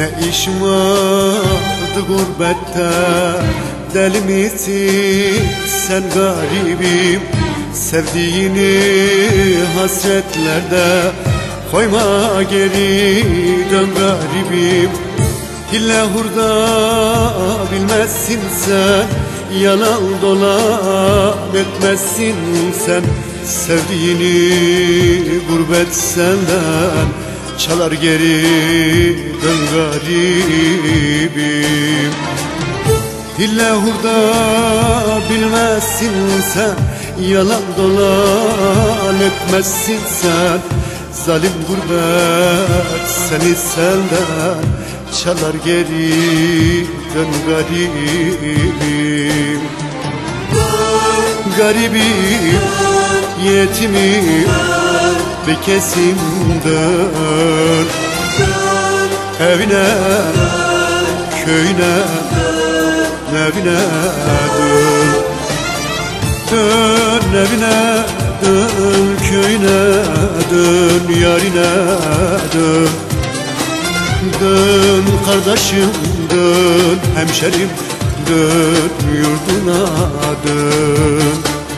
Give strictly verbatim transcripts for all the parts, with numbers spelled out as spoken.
Ne işim vardı gurbette, deli misin sen garibim? Sevdiğini hasretlerde koyma geri, dön garibim. Hille hurda bilmezsin sen, yalan dolan etmezsin sen. Sevdiğini gurbet senden çalar geri, dön garibim. Hille hurda bilmezsin sen, yalan dolan etmezsin sen. Zalim gurbet seni senden çalar geri, dön garibim. Garibim, yetimim, bir kesim dön. Evine, köyüne, evine dön. Dön evine, dön köyüne, dön yarine dön. Dön kardeşim dön, hemşerim dön, yurduna dön.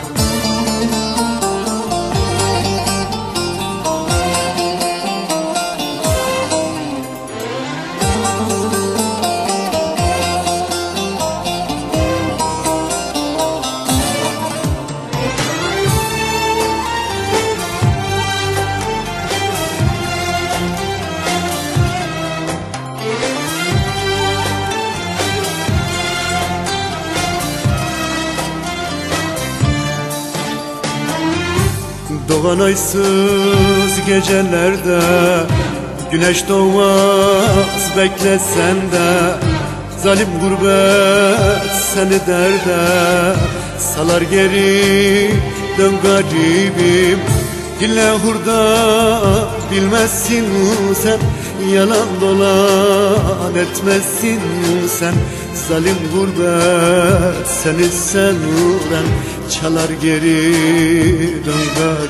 Doğan aysız gecelerde, güneş doğmaz beklesen de. Zalim gurbet seni derde salar geri, dön garibim. Dille hurda bilmezsin sen, yalan dolan etmezsin sen. Zalim gurbet seni sen uğran çalar geri, dön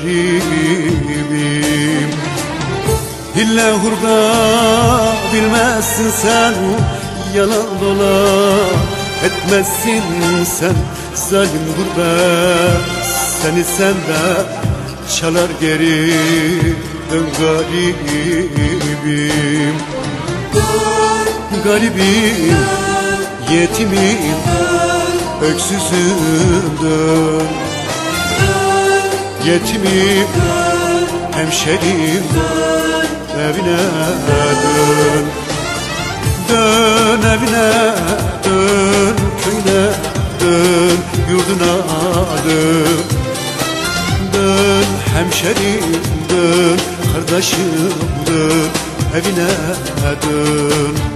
garibim. Hille hurda bilmezsin sen, yalan dolan etmezsin sen. Zalim gurbet seni senden çalar geri, dön garibim. Garibim, yetimim, öksüzüm dön. Yetimim, hemşerim evine dön. Dön evine, dön köyüne, dön yurduna dön. Dön hemşerim dön, kardeşim dön, evine dön.